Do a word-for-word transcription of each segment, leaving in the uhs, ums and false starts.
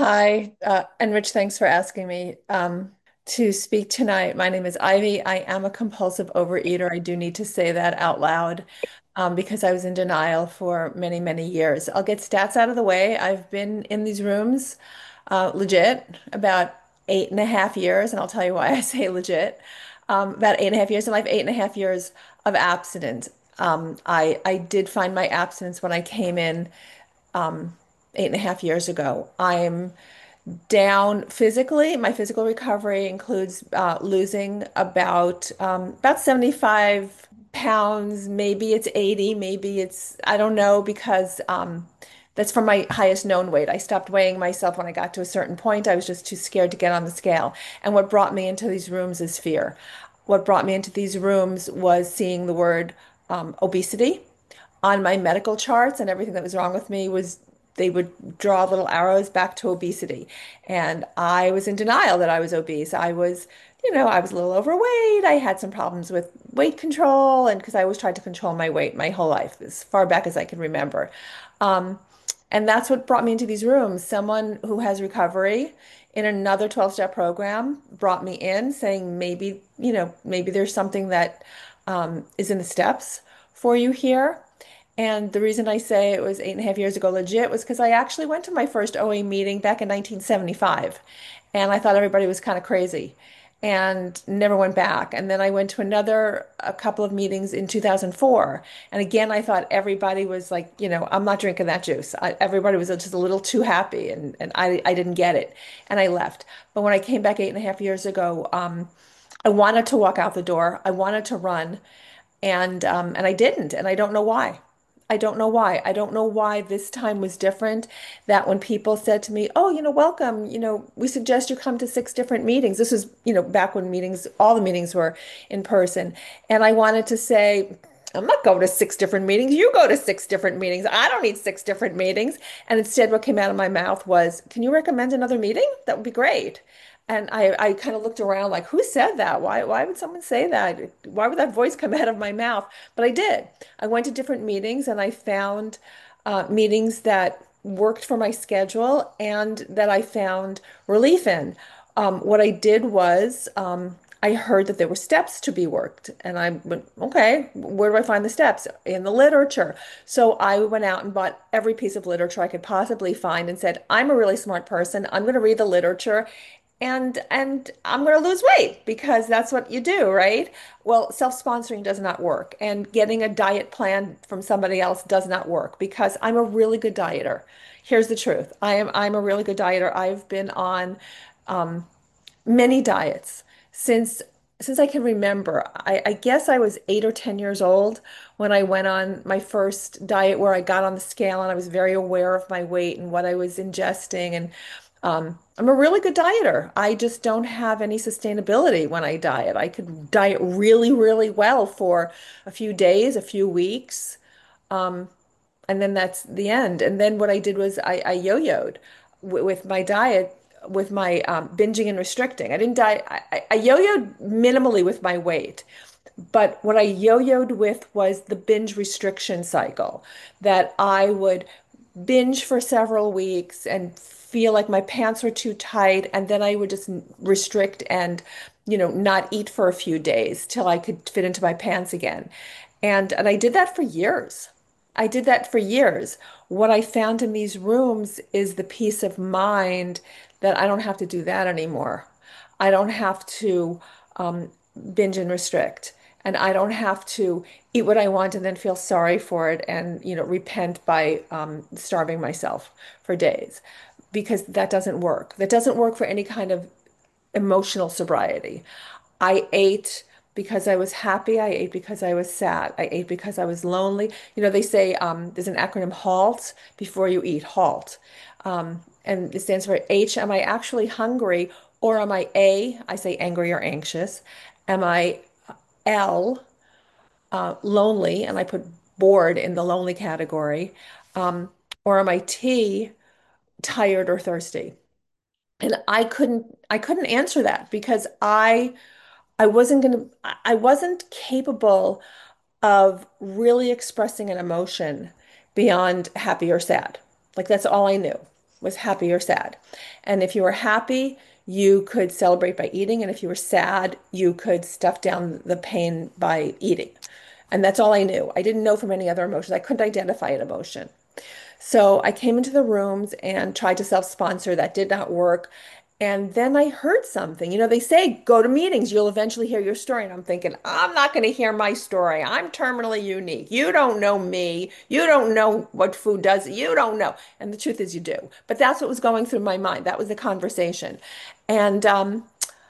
Hi, uh, and Rich, thanks for asking me um, to speak tonight. My name is Ivy. I am a compulsive overeater. I do need to say that out loud um, because I was in denial for many, many years. I'll get stats out of the way. I've been in these rooms uh, legit about eight and a half years, and I'll tell you why I say legit. Um, about eight and a half years in life, eight and a half years of abstinence. Um, I I did find my abstinence when I came in um, eight and a half years ago. I'm down physically. My physical recovery includes uh, losing about um, about seventy-five pounds. Maybe it's eighty, maybe it's, I don't know, because um, that's from my highest known weight. I stopped weighing myself when I got to a certain point. I was just too scared to get on the scale. And what brought me into these rooms is fear. What brought me into these rooms was seeing the word um, obesity on my medical charts, and everything that was wrong with me was they would draw little arrows back to obesity. And I was in denial that I was obese. I was, you know, I was a little overweight. I had some problems with weight control, and because I always tried to control my weight my whole life, as far back as I can remember. Um, and that's what brought me into these rooms. Someone who has recovery in another twelve-step program brought me in saying maybe, you know, maybe there's something that um, is in the steps for you here. And the reason I say it was eight and a half years ago legit was because I actually went to my first O A meeting back in nineteen seventy-five. And I thought everybody was kind of crazy and never went back. And then I went to another, a couple of meetings in two thousand four. And again, I thought everybody was like, you know, I'm not drinking that juice. I, everybody was just a little too happy and, and I, I didn't get it. And I left. But when I came back eight and a half years ago, um, I wanted to walk out the door. I wanted to run. And um, and I didn't, and I don't know why. I don't know why. I don't know why this time was different. That when people said to me, "Oh, you know, welcome, you know, we suggest you come to six different meetings." This was, you know, back when meetings, all the meetings were in person. And I wanted to say, I'm not going to six different meetings. You go to six different meetings. I don't need six different meetings. And instead, what came out of my mouth was, "Can you recommend another meeting? That would be great." And I, I kind of looked around like, who said that? Why, why would someone say that? Why would that voice come out of my mouth? But I did. I went to different meetings and I found uh, meetings that worked for my schedule and that I found relief in. Um, what I did was um, I heard that there were steps to be worked. And I went, okay, where do I find the steps? In the literature. So I went out and bought every piece of literature I could possibly find and said, I'm a really smart person. I'm going to read the literature and and I'm going to lose weight because that's what you do, right? Well, self-sponsoring does not work, and getting a diet plan from somebody else does not work because I'm a really good dieter. Here's the truth. I am I'm a really good dieter. I've been on um, many diets since since I can remember. I, I guess I was eight or ten years old when I went on my first diet where I got on the scale and I was very aware of my weight and what I was ingesting. And um, I'm a really good dieter. I just don't have any sustainability when I diet. I could diet really, really well for a few days, a few weeks, um, and then that's the end. And then what I did was I, I yo-yoed w with my diet, with my um, binging and restricting. I didn't diet. I, I I yo-yoed minimally with my weight. But what I yo-yoed with was the binge restriction cycle, that I would binge for several weeks and feel like my pants were too tight, and then I would just restrict and, you know, not eat for a few days till I could fit into my pants again. And and I did that for years. I did that for years. What I found in these rooms is the peace of mind that I don't have to do that anymore. I don't have to um, binge and restrict, and I don't have to eat what I want and then feel sorry for it and, you know, repent by um, starving myself for days because that doesn't work. That doesn't work for any kind of emotional sobriety. I ate because I was happy. I ate because I was sad. I ate because I was lonely. You know, they say um, there's an acronym HALT before you eat, HALT. Um, and it stands for H, am I actually hungry? Or am I A, I say angry or anxious. Am I L, uh, lonely? And I put bored in the lonely category. Um, or am I T, tired or thirsty? And I couldn't I couldn't answer that because I I wasn't gonna I wasn't capable of really expressing an emotion beyond happy or sad. Like that's all I knew. was happy or sad. And if you were happy, you could celebrate by eating. And if you were sad, you could stuff down the pain by eating. And that's all I knew. I didn't know from any other emotions. I couldn't identify an emotion. So I came into the rooms and tried to self-sponsor. That did not work. And then I heard something. You know, they say go to meetings, you'll eventually hear your story. And I'm thinking, I'm not going to hear my story. I'm terminally unique. You don't know me. You don't know what food does. You don't know. And the truth is, you do. But that's what was going through my mind. That was the conversation. And um,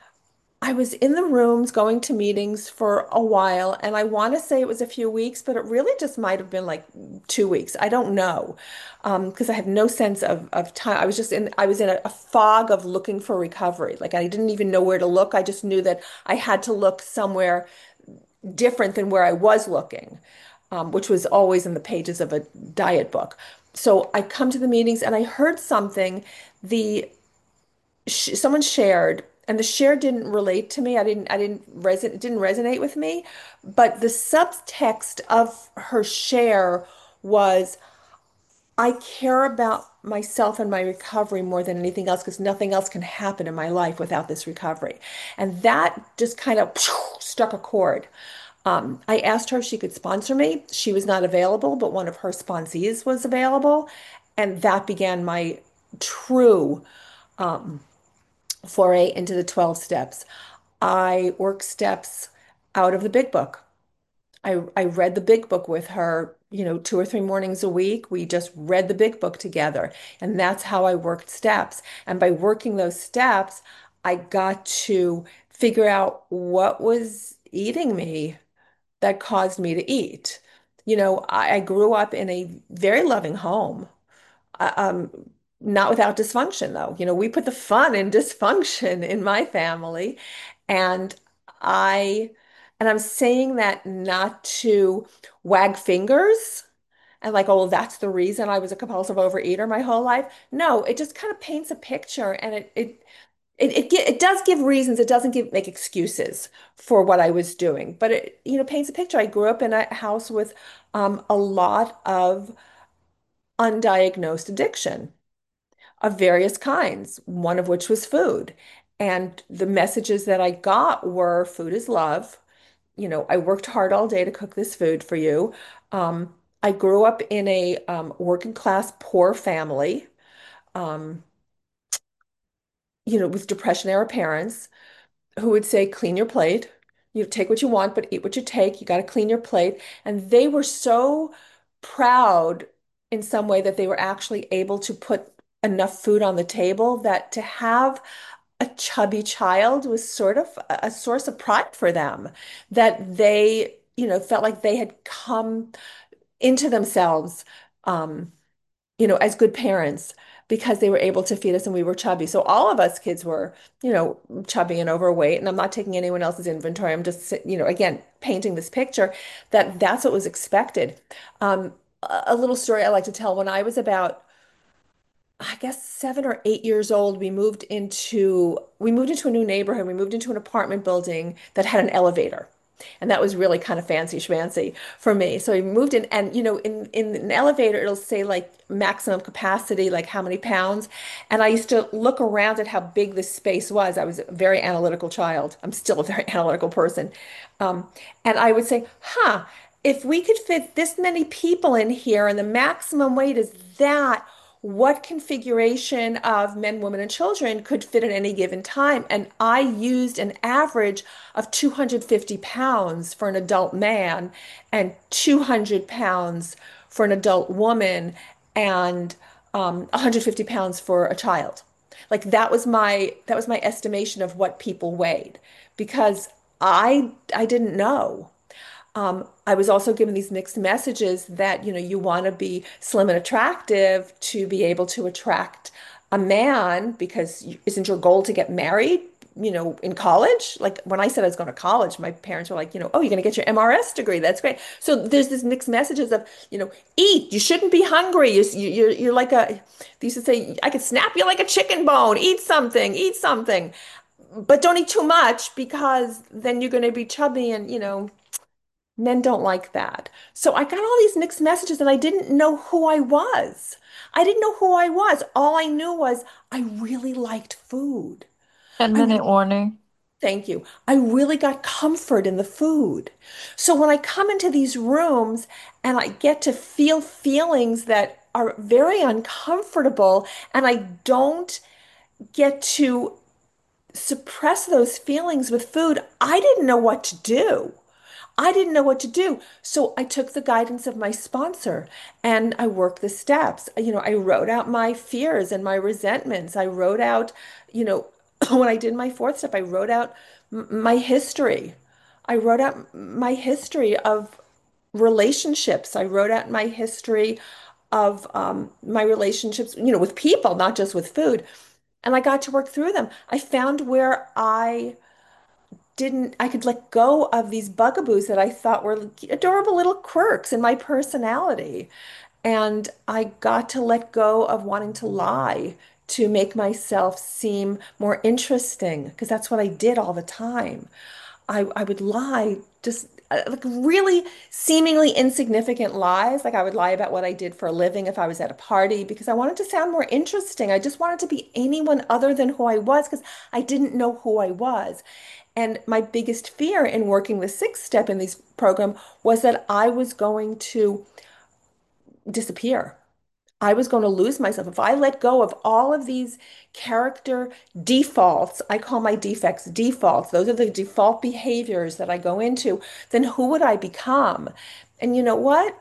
I was in the rooms going to meetings for a while, and I want to say it was a few weeks, but it really just might have been like two weeks. I don't know, um, because I have no sense of of time. I was just in I was in a, a fog of looking for recovery. Like I didn't even know where to look. I just knew that I had to look somewhere different than where I was looking, um, which was always in the pages of a diet book. So I come to the meetings and I heard something. The sh someone shared and the share didn't relate to me. I didn't I didn't resonate it didn't resonate with me, but the subtext of her share was I care about myself and my recovery more than anything else because nothing else can happen in my life without this recovery. And that just kind of struck a chord. Um, I asked her if she could sponsor me. She was not available, but one of her sponsees was available. And that began my true um, foray into the twelve steps. I work steps out of the big book. I, I read the big book with her, you know, two or three mornings a week. We just read the big book together. And that's how I worked steps. And by working those steps, I got to figure out what was eating me that caused me to eat. You know, I, I grew up in a very loving home. Uh, um, not without dysfunction, though. You know, we put the fun in dysfunction in my family. And I, and I'm saying that not to wag fingers and like, oh, that's the reason I was a compulsive overeater my whole life. No, it just kind of paints a picture and it, it, it, it, gi- it does give reasons. It doesn't give make excuses for what I was doing, but it, you know, paints a picture. I grew up in a house with um, a lot of undiagnosed addiction of various kinds, one of which was food. And the messages that I got were food is love. You know, I worked hard all day to cook this food for you. Um, I grew up in a um, working class poor family, um, you know, with depression era parents who would say, clean your plate. You take what you want, but eat what you take. You got to clean your plate. And they were so proud in some way that they were actually able to put enough food on the table that to have a chubby child was sort of a source of pride for them, that they, you know, felt like they had come into themselves. Um, you know, as good parents because they were able to feed us and we were chubby. So all of us kids were, you know, chubby and overweight. And I'm not taking anyone else's inventory. I'm just, you know, again, painting this picture that that's what was expected. Um, a a little story I like to tell when I was about I guess seven or eight years old, we moved into we moved into a new neighborhood. We moved into an apartment building that had an elevator. And that was really kind of fancy schmancy for me. So we moved in and you know, in, in an elevator, it'll say like maximum capacity, like how many pounds. And I used to look around at how big this space was. I was a very analytical child. I'm still a very analytical person. Um, and I would say, huh, if we could fit this many people in here and the maximum weight is that, what configuration of men, women, and children could fit at any given time? And I used an average of two hundred fifty pounds for an adult man and two hundred pounds for an adult woman and um, one hundred fifty pounds for a child. Like that was my that was my estimation of what people weighed because I I didn't know. Um, I was also given these mixed messages that, you know, you want to be slim and attractive to be able to attract a man because you, isn't your goal to get married, you know, in college? Like when I said I was going to college, my parents were like, you know, oh, you're going to get your M R S degree. That's great. So there's this mixed messages of, you know, eat. You shouldn't be hungry. You're, you're, you're like a, they used to say, I could snap you like a chicken bone. Eat something, eat something, but don't eat too much because then you're going to be chubby and, you know, Men don't like that. So I got all these mixed messages and I didn't know who I was. I didn't know who I was. All I knew was I really liked food. ten I minute really, warning. thank you. I really got comfort in the food. So when I come into these rooms and I get to feel feelings that are very uncomfortable and I don't get to suppress those feelings with food, I didn't know what to do. I didn't know what to do. So I took the guidance of my sponsor and I worked the steps. You know, I wrote out my fears and my resentments. I wrote out, you know, when I did my fourth step, I wrote out m- my history. I wrote out my history of relationships. I wrote out my history of um, my relationships, you know, with people, not just with food. And I got to work through them. I found where I didn't, I could let go of these bugaboos that I thought were adorable little quirks in my personality. And I got to let go of wanting to lie to make myself seem more interesting, because that's what I did all the time. I, I would lie, just uh, like really seemingly insignificant lies. Like I would lie about what I did for a living if I was at a party because I wanted to sound more interesting. I just wanted to be anyone other than who I was because I didn't know who I was. And my biggest fear in working the sixth step in this program was that I was going to disappear. I was going to lose myself. If I let go of all of these character defaults, I call my defects defaults, those are the default behaviors that I go into, then who would I become? And you know what?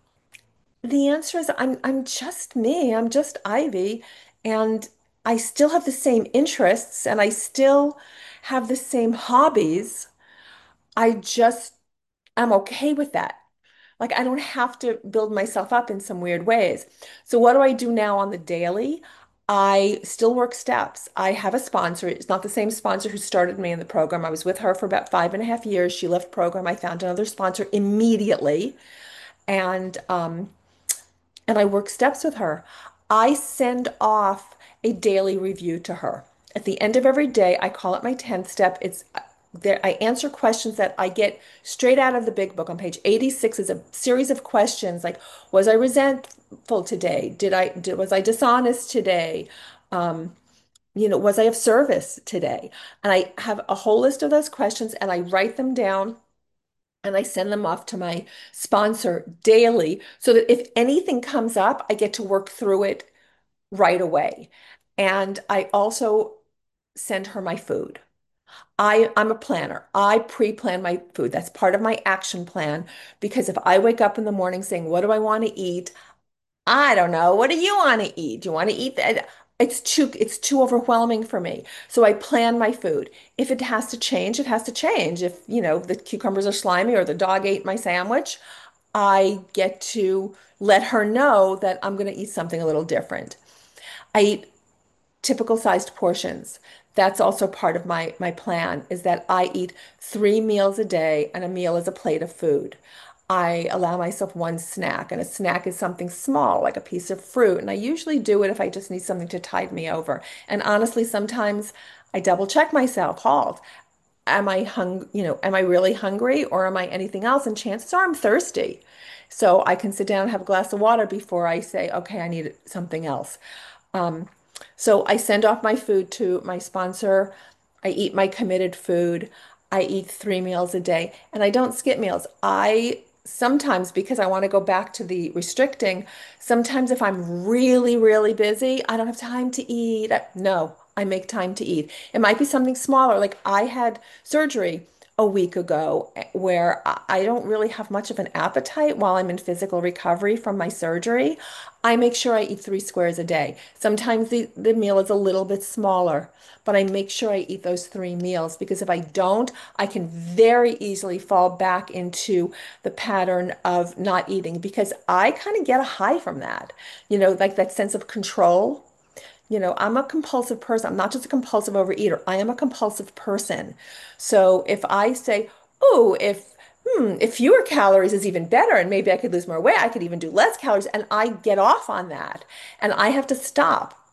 The answer is I'm I'm just me. I'm just Ivy, and I still have the same interests and I still have the same hobbies. I just am okay with that. Like I don't have to build myself up in some weird ways. So what do I do now on the daily? I still work steps. I have a sponsor. It's not the same sponsor who started me in the program. I was with her for about five and a half years. She left program. I found another sponsor immediately. And um, and I work steps with her. I send off a daily review to her. At the end of every day, I call it my tenth step. It's there, I answer questions that I get straight out of the big book. On page eighty-six is a series of questions like, was I resentful today? Did I did, was I dishonest today? Um, you know, was I of service today? And I have a whole list of those questions and I write them down and I send them off to my sponsor daily so that if anything comes up, I get to work through it right away. And I also send her my food. I, I'm a planner. I pre-plan my food. That's part of my action plan because if I wake up in the morning saying, what do I want to eat? I don't know. What do you want to eat? Do you want to eat that? It's too it's too overwhelming for me. So I plan my food. If it has to change, it has to change. If, you know, the cucumbers are slimy or the dog ate my sandwich, I get to let her know that I'm going to eat something a little different. I eat typical sized portions. That's also part of my my plan is that I eat three meals a day and a meal is a plate of food. I allow myself one snack, and a snack is something small, like a piece of fruit. And I usually do it if I just need something to tide me over. And honestly, sometimes I double check myself. Halt. Am I hung, you know, am I really hungry or am I anything else? And chances are I'm thirsty. So I can sit down and have a glass of water before I say, okay, I need something else. Um, so I send off my food to my sponsor. I eat my committed food. I eat three meals a day and I don't skip meals. I sometimes, because I want to go back to the restricting, sometimes if I'm really, really busy, I don't have time to eat. No, I make time to eat. It might be something smaller. Like I had surgery a week ago eh, where I I don't really have much of an appetite while I'm in physical recovery from my surgery. I make sure I eat three squares a day. Sometimes the, the meal is a little bit smaller, but I make sure I eat those three meals because if I don't, I can very easily fall back into the pattern of not eating because I kind of get a high from that. You know, like that sense of control. You know, I'm a compulsive person. I'm not just a compulsive overeater. I am a compulsive person. So if I say, oh, if hmm, if fewer calories is even better and maybe I could lose more weight, I could even do less calories, and I get off on that and I have to stop.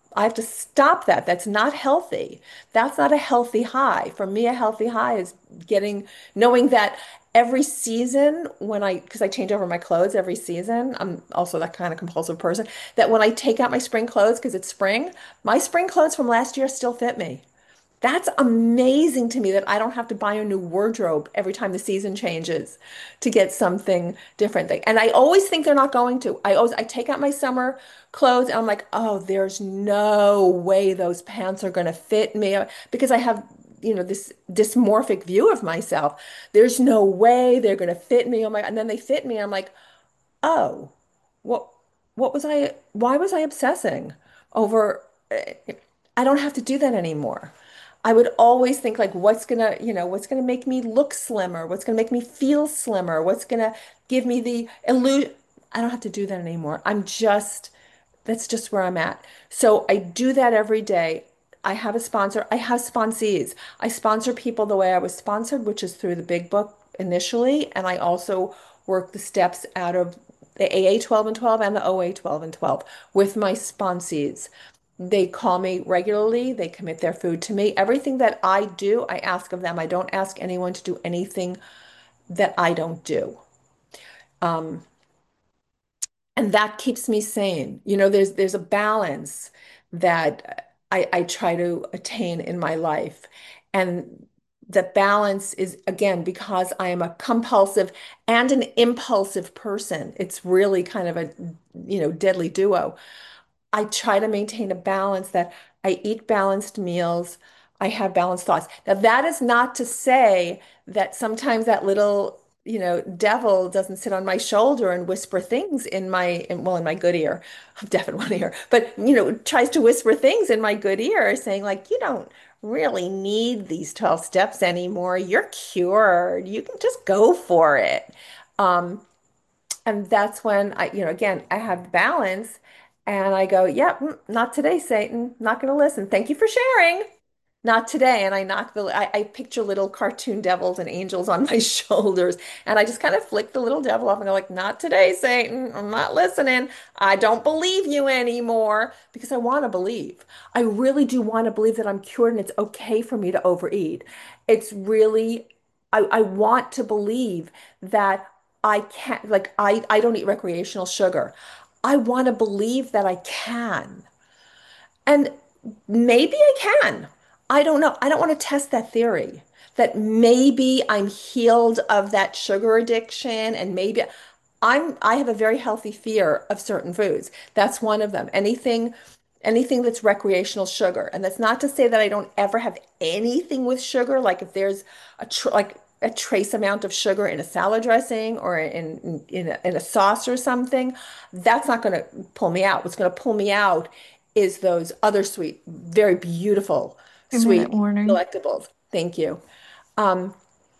I have to stop that. That's not healthy. That's not a healthy high. For me, a healthy high is getting, knowing that every season when I, because I change over my clothes every season, I'm also that kind of compulsive person, that when I take out my spring clothes, because it's spring, my spring clothes from last year still fit me. That's amazing to me that I don't have to buy a new wardrobe every time the season changes to get something different. And I always think they're not going to. I always I take out my summer clothes and I'm like, oh, there's no way those pants are going to fit me because I have, you know, this dysmorphic view of myself. There's no way they're going to fit me. Oh my, and then they fit me. I'm like, oh, what what was I, why was I obsessing over, I don't have to do that anymore. I would always think like what's gonna, you know, what's gonna make me look slimmer, what's gonna make me feel slimmer, what's gonna give me the illusion. I don't have to do that anymore. I'm just, that's just where I'm at. So I do that every day. I have a sponsor. I have sponsees. I sponsor people the way I was sponsored, which is through the Big Book initially, and I also work the steps out of the A A twelve and twelve and the O A twelve and twelve with my sponsees. They call me regularly. They commit their food to me. Everything that I do, I ask of them. I don't ask anyone to do anything that I don't do. Um, and that keeps me sane. You know, there's there's a balance that I, I try to attain in my life. And the balance is, again, because I am a compulsive and an impulsive person. It's really kind of a, you know, deadly duo. I try to maintain a balance that I eat balanced meals, I have balanced thoughts. Now, that is not to say that sometimes that little, you know, devil doesn't sit on my shoulder and whisper things in my, in, well, in my good ear, deaf in one ear, but, you know, tries to whisper things in my good ear saying, like, you don't really need these twelve steps anymore. You're cured. You can just go for it. Um, and that's when I, you know, again, I have balance and I go, yep, mm, not today, Satan. Not going to listen. Thank you for sharing. Not today. And I knock the, I, I picture little cartoon devils and angels on my shoulders. And I just kind of flick the little devil off and go like, not today, Satan. I'm not listening. I don't believe you anymore because I want to believe. I really do want to believe that I'm cured and it's okay for me to overeat. It's really, I, I want to believe that I can't, like, I, I don't eat recreational sugar. I want to believe that I can. And maybe I can. I don't know. I don't want to test that theory that maybe I'm healed of that sugar addiction and maybe I'm I have a very healthy fear of certain foods. That's one of them. Anything anything that's recreational sugar. And that's not to say that I don't ever have anything with sugar, like if there's a tr like a trace amount of sugar in a salad dressing or in in, in a, in a sauce or something, that's not going to pull me out. What's going to pull me out is those other sweet, very beautiful, Two minute sweet warning. delectables. Thank you. Um,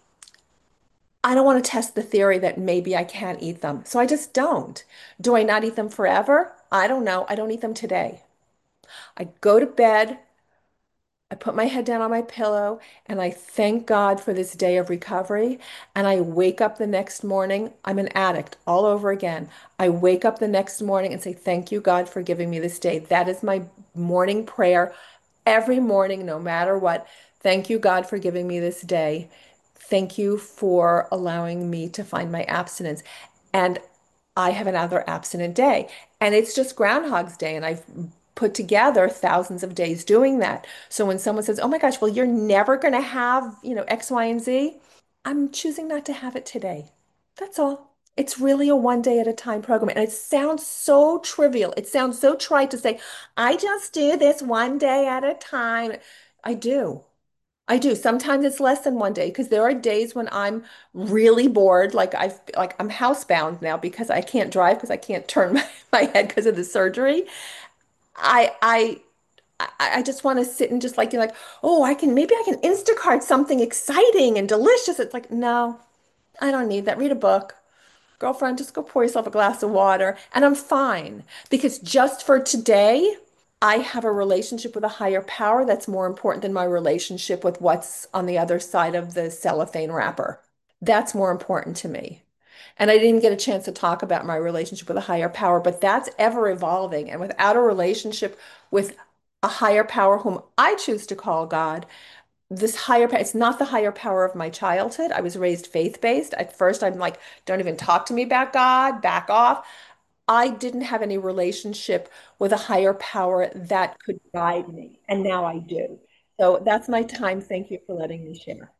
I don't want to test the theory that maybe I can't eat them. So I just don't. Do I not eat them forever? I don't know. I don't eat them today. I go to bed, I put my head down on my pillow, and I thank God for this day of recovery. And I wake up the next morning. I'm an addict all over again. I wake up the next morning and say, thank you, God, for giving me this day. That is my morning prayer every morning, no matter what. Thank you, God, for giving me this day. Thank you for allowing me to find my abstinence. And I have another abstinent day. And it's just Groundhog's Day. And I've put together thousands of days doing that. So when someone says, oh my gosh, well, you're never going to have, you know, X, Y, and Z, I'm choosing not to have it today. That's all. It's really a one day at a time program. And it sounds so trivial. It sounds so trite to say, I just do this one day at a time. I do. I do. Sometimes it's less than one day because there are days when I'm really bored. Like I've like I'm housebound now because I can't drive because I can't turn my, my head because of the surgery. I I I I just want to sit and just like you're like, oh, I can maybe I can Instacart something exciting and delicious. It's like, no, I don't need that. Read a book. Girlfriend, just go pour yourself a glass of water and I'm fine. Because just for today, I have a relationship with a higher power that's more important than my relationship with what's on the other side of the cellophane wrapper. That's more important to me. And I didn't get a chance to talk about my relationship with a higher power, but that's ever evolving. And without a relationship with a higher power whom I choose to call God. This higher power, it's not the higher power of my childhood. I was raised faith-based. At first, I'm like, don't even talk to me about God, back off. I didn't have any relationship with a higher power that could guide me, and now I do. So that's my time. Thank you for letting me share.